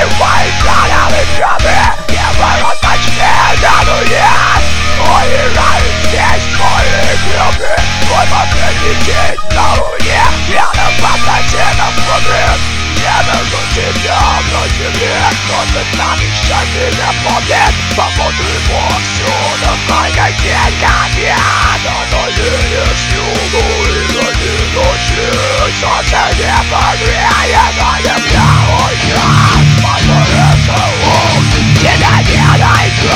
прорываясь шагами крови, не вороточные на дуне. Умирают здесь твои гробы, твой последний день на луне. Я на пустоте на фоне, я найду тебя на земле. Кто-то там еще меня помнит, посмотрим отсюда, сколько день конец. Одолеешь югу и ради ночи, солнце не погреет, но земля уйдет. Посмотрится лук, тебя не найду.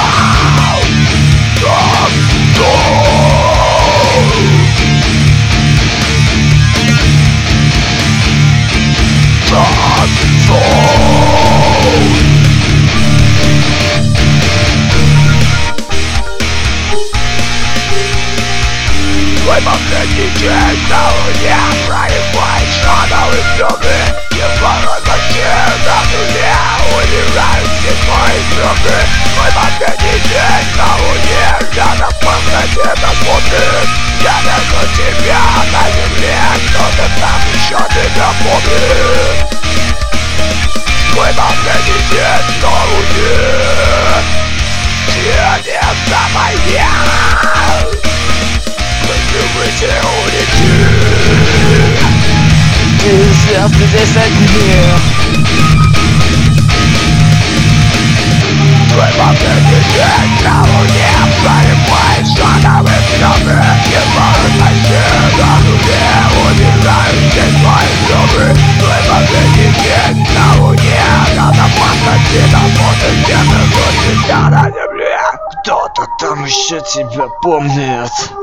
Твой последний день на луне, проявляешь шагами крови, не вороточи на дуне. Умирают все твои гробы, твой последний день на луне. Я на пустоте посмотрит, я найду тебя на земле. Кто-то там еще тебя помнит. Твой последний день на луне, тебе не самое. Выйти, улети. И звезды здесь одни. Твой последний день на луне, прорываясь шагами крови, не воротайся на дуне. Умирают все твои гробы, твой последний день на луне. Когда пустоте находит тебя на земле. Кто-то там еще тебя помнит.